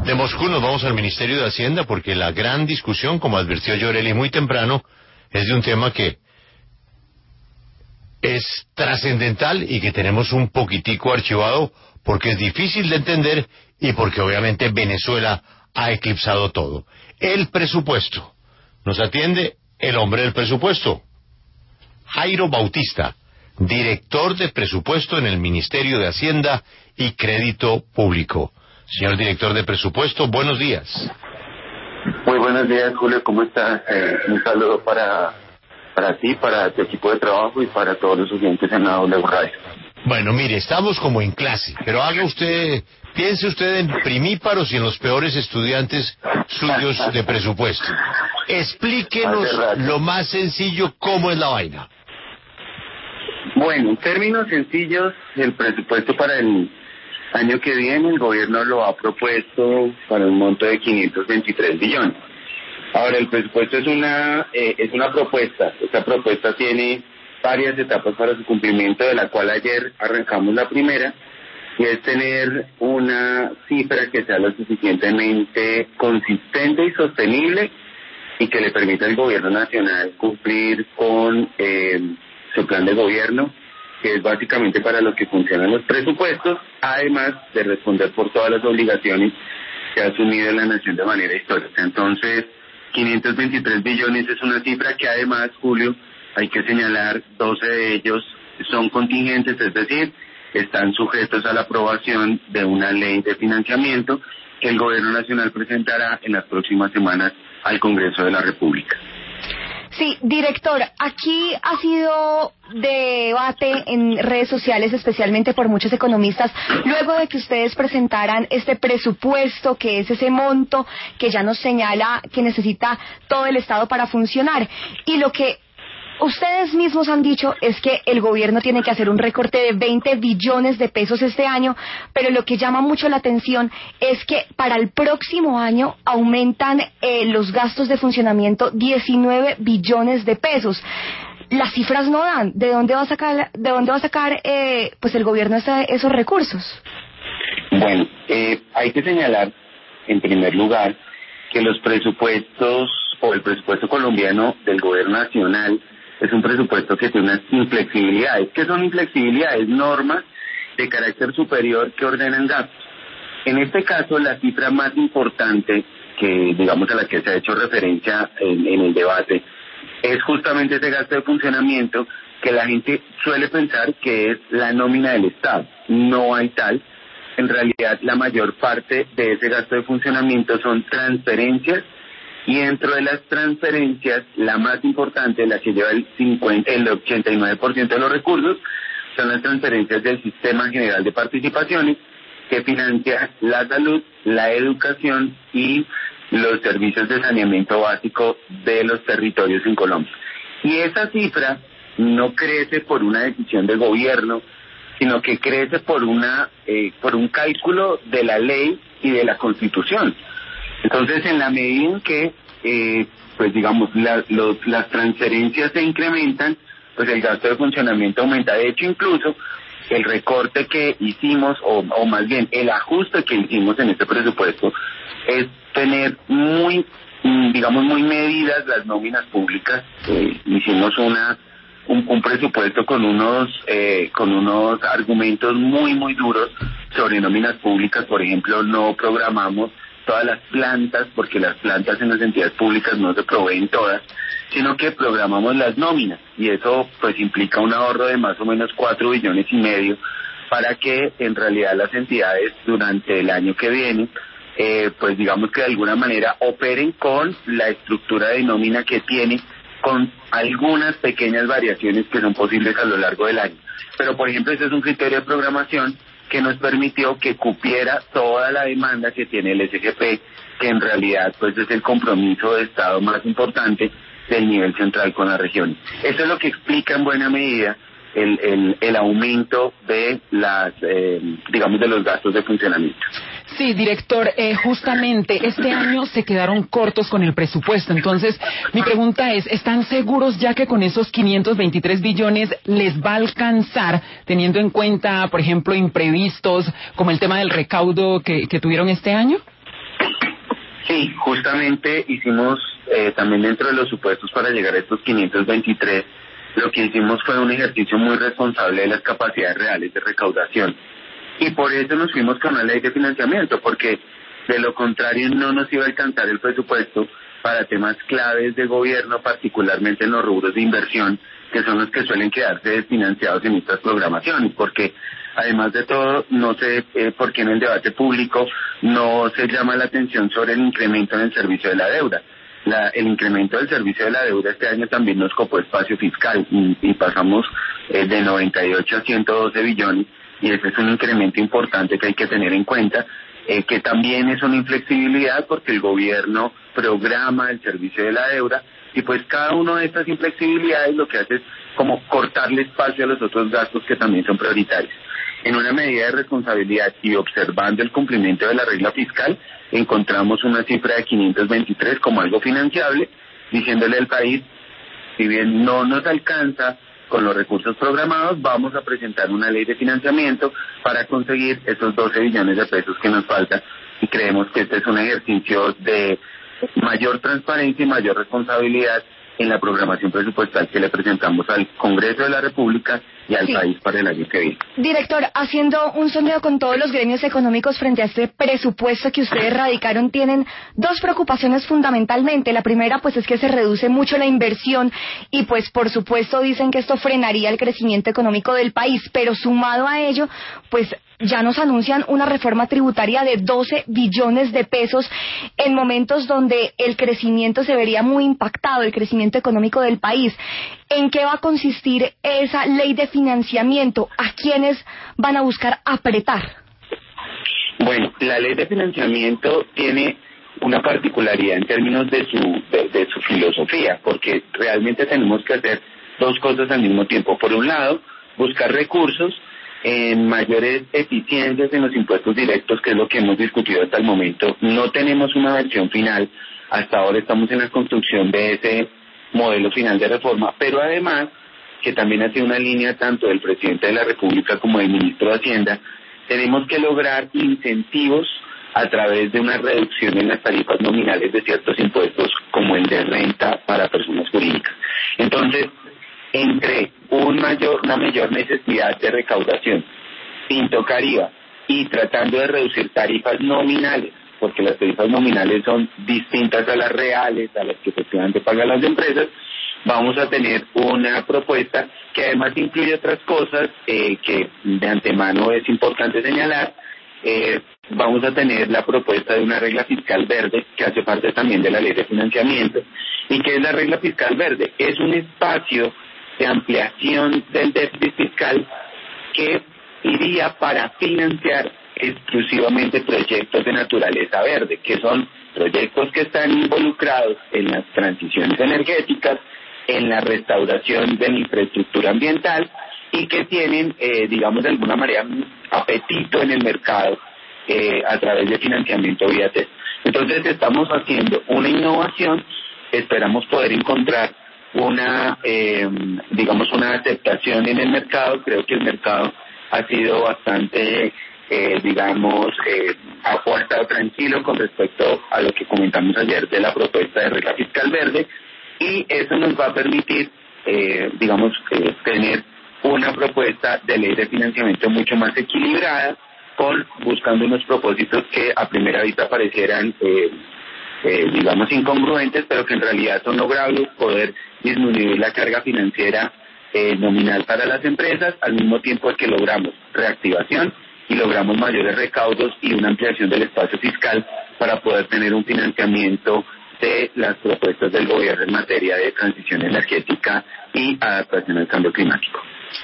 De Moscú nos vamos al Ministerio de Hacienda porque la gran discusión, como advirtió Llorelli muy temprano, es de un tema que es trascendental y que tenemos un poquitico archivado porque es difícil de entender y porque obviamente Venezuela ha eclipsado todo. El presupuesto. Nos atiende el hombre del presupuesto, Jairo Bautista, director de presupuesto en el Ministerio de Hacienda y Crédito Público. Señor director de presupuesto, buenos días. Muy buenos días, Julio, ¿cómo estás? Un saludo para ti, para tu equipo de trabajo y para todos los oyentes en la W Radio. Bueno, mire, estamos como en clase, pero piense usted en primíparos y en los peores estudiantes suyos de presupuesto. Explíquenos lo más sencillo, cómo es la vaina. Bueno, en términos sencillos, el presupuesto para el año que viene, el gobierno lo ha propuesto para un monto de 523 billones. Ahora, el presupuesto es una propuesta. Esta propuesta tiene varias etapas para su cumplimiento, de la cual ayer arrancamos la primera, y es tener una cifra que sea lo suficientemente consistente y sostenible y que le permita al gobierno nacional cumplir con su plan de gobierno, que es básicamente para lo que funcionan los presupuestos, además de responder por todas las obligaciones que ha asumido la nación de manera histórica. Entonces, 523 billones es una cifra que además, Julio, hay que señalar, 12 de ellos son contingentes, es decir, están sujetos a la aprobación de una ley de financiamiento que el gobierno nacional presentará en las próximas semanas al Congreso de la República. Sí, director, aquí ha sido debate en redes sociales, especialmente por muchos economistas, luego de que ustedes presentaran este presupuesto, que es ese monto que ya nos señala que necesita todo el Estado para funcionar. Y lo que ustedes mismos han dicho es que el gobierno tiene que hacer un recorte de 20 billones de pesos este año, pero lo que llama mucho la atención es que para el próximo año aumentan los gastos de funcionamiento 19 billones de pesos. Las cifras no dan. ¿De dónde va a sacar pues el gobierno esos recursos? Bueno, hay que señalar en primer lugar que los presupuestos o el presupuesto colombiano del gobierno nacional es un presupuesto que tiene unas inflexibilidades. ¿Qué son inflexibilidades? Normas de carácter superior que ordenan gastos. En este caso, la cifra más importante, que digamos a la que se ha hecho referencia en el debate, es justamente ese gasto de funcionamiento que la gente suele pensar que es la nómina del Estado. No hay tal. En realidad, la mayor parte de ese gasto de funcionamiento son transferencias, y dentro de las transferencias, la más importante, la que lleva el 89% de los recursos, son las transferencias del Sistema General de Participaciones, que financia la salud, la educación y los servicios de saneamiento básico de los territorios en Colombia. Y esa cifra no crece por una decisión del gobierno, sino que crece por un cálculo de la ley y de la Constitución. Entonces, en la medida en que, pues digamos, las transferencias se incrementan, pues el gasto de funcionamiento aumenta. De hecho, incluso el recorte que hicimos, o más bien el ajuste que hicimos en este presupuesto, es tener muy medidas las nóminas públicas. Hicimos un presupuesto con unos argumentos muy duros sobre nóminas públicas. Por ejemplo, no programamos todas las plantas, porque las plantas en las entidades públicas no se proveen todas, sino que programamos las nóminas, y eso pues implica un ahorro de más o menos 4,5 billones para que en realidad las entidades durante el año que viene pues digamos que de alguna manera operen con la estructura de nómina que tiene, con algunas pequeñas variaciones que son posibles a lo largo del año. Pero por ejemplo, ese es un criterio de programación que nos permitió que cupiera toda la demanda que tiene el SGP, que en realidad pues es el compromiso de Estado más importante del nivel central con la región. Eso es lo que explica en buena medida el aumento de de los gastos de funcionamiento. Sí, director, justamente este año se quedaron cortos con el presupuesto. Entonces, mi pregunta es, ¿están seguros ya que con esos 523 billones les va a alcanzar, teniendo en cuenta, por ejemplo, imprevistos como el tema del recaudo que tuvieron este año? Sí, justamente hicimos también dentro de los supuestos para llegar a estos 523, lo que hicimos fue un ejercicio muy responsable de las capacidades reales de recaudación. Y por eso nos fuimos con una ley de financiamiento, porque de lo contrario no nos iba a alcanzar el presupuesto para temas claves de gobierno, particularmente en los rubros de inversión, que son los que suelen quedarse desfinanciados en estas programaciones, porque además de todo, no sé por qué en el debate público no se llama la atención sobre el incremento en el servicio de la deuda. El incremento del servicio de la deuda este año también nos copó espacio fiscal y pasamos de 98 a 112 billones, y ese es un incremento importante que hay que tener en cuenta, que también es una inflexibilidad porque el gobierno programa el servicio de la deuda, y pues cada una de estas inflexibilidades lo que hace es como cortarle espacio a los otros gastos que también son prioritarios. En una medida de responsabilidad y observando el cumplimiento de la regla fiscal, encontramos una cifra de 523 como algo financiable, diciéndole al país, si bien no nos alcanza con los recursos programados, vamos a presentar una ley de financiamiento para conseguir esos 12 billones de pesos que nos faltan, y creemos que este es un ejercicio de mayor transparencia y mayor responsabilidad en la programación presupuestal que le presentamos al Congreso de la República y al país para el año que viene. Director, haciendo un sondeo con todos los gremios económicos frente a este presupuesto que ustedes radicaron, tienen dos preocupaciones fundamentalmente. La primera, pues, es que se reduce mucho la inversión y, pues, por supuesto, dicen que esto frenaría el crecimiento económico del país, pero sumado a ello, pues, ya nos anuncian una reforma tributaria de 12 billones de pesos en momentos donde el crecimiento se vería muy impactado, el crecimiento económico del país. ¿En qué va a consistir esa ley de financiamiento? ¿A quiénes van a buscar apretar? Bueno, la ley de financiamiento tiene una particularidad en términos de su filosofía, porque realmente tenemos que hacer dos cosas al mismo tiempo. Por un lado, buscar recursos en mayores eficiencias en los impuestos directos, que es lo que hemos discutido hasta el momento. No tenemos una versión final, hasta ahora estamos en la construcción de ese modelo final de reforma, pero además, que también ha sido una línea tanto del presidente de la República como del ministro de Hacienda, tenemos que lograr incentivos a través de una reducción en las tarifas nominales de ciertos impuestos, como el de renta para personas jurídicas. Entonces, entre una mayor necesidad de recaudación sin tocar IVA y tratando de reducir tarifas nominales, porque las tarifas nominales son distintas a las reales, a las que efectivamente pagan las empresas, vamos a tener una propuesta que además incluye otras cosas que de antemano es importante señalar. Vamos a tener la propuesta de una regla fiscal verde, que hace parte también de la ley de financiamiento. ¿Y qué es la regla fiscal verde? Es un espacio de ampliación del déficit fiscal que iría para financiar exclusivamente proyectos de naturaleza verde, que son proyectos que están involucrados en las transiciones energéticas, en la restauración de la infraestructura ambiental y que tienen, digamos de alguna manera, apetito en el mercado a través de financiamiento vía TES. Entonces estamos haciendo una innovación, esperamos poder encontrar una aceptación en el mercado. Creo que el mercado ha sido bastante, ha estado tranquilo con respecto a lo que comentamos ayer de la propuesta de regla fiscal verde, y eso nos va a permitir, tener una propuesta de ley de financiamiento mucho más equilibrada, buscando unos propósitos que a primera vista parecieran incongruentes, pero que en realidad son logrables: poder disminuir la carga financiera nominal para las empresas, al mismo tiempo que logramos reactivación y logramos mayores recaudos y una ampliación del espacio fiscal para poder tener un financiamiento de las propuestas del gobierno en materia de transición energética y adaptación al cambio climático.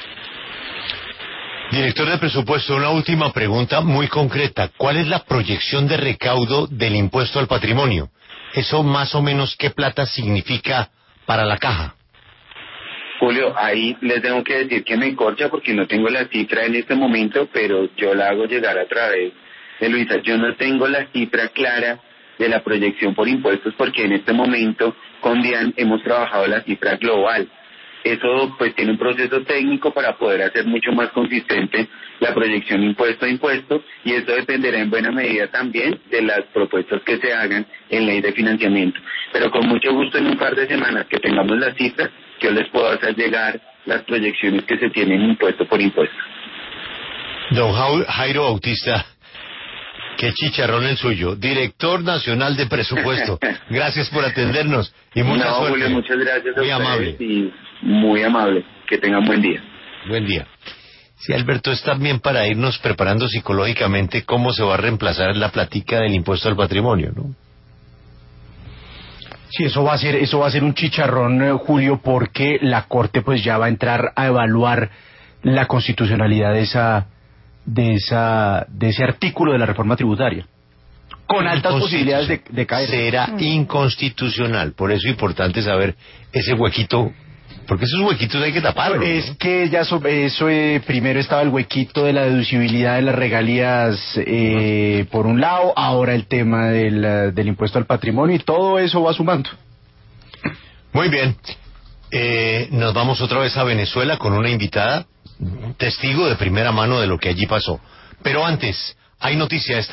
Director de Presupuesto, una última pregunta muy concreta. ¿Cuál es la proyección de recaudo del impuesto al patrimonio? ¿Eso más o menos qué plata significa para la caja? Julio, ahí les tengo que decir que me corcha porque no tengo la cifra en este momento, pero yo la hago llegar a través de Luisa. Yo no tengo la cifra clara de la proyección por impuestos porque en este momento con DIAN hemos trabajado la cifra global. Eso pues tiene un proceso técnico para poder hacer mucho más consistente la proyección impuesto a impuesto, y eso dependerá en buena medida también de las propuestas que se hagan en ley de financiamiento. Pero con mucho gusto en un par de semanas que tengamos las cifras, yo les puedo hacer llegar las proyecciones que se tienen impuesto por impuesto. Don Jairo Bautista, qué chicharrón el suyo, director nacional de presupuesto. Gracias por atendernos y mucha suerte. Julio, muchas gracias a muy ustedes amable. y muy amable. Que tengan buen día. Buen día. Sí, Alberto, es también para irnos preparando psicológicamente cómo se va a reemplazar la platica del impuesto al patrimonio, ¿no? Sí, eso va a ser un chicharrón, Julio, porque la Corte pues ya va a entrar a evaluar la constitucionalidad de ese artículo de la reforma tributaria, con altas posibilidades de caer. Será inconstitucional, por eso es importante saber ese huequito, porque esos huequitos hay que taparlos. Es que ya primero estaba el huequito de la deducibilidad de las regalías por un lado, ahora el tema del impuesto al patrimonio, y todo eso va sumando. Muy bien, nos vamos otra vez a Venezuela con una invitada, testigo de primera mano de lo que allí pasó. Pero antes, hay noticias.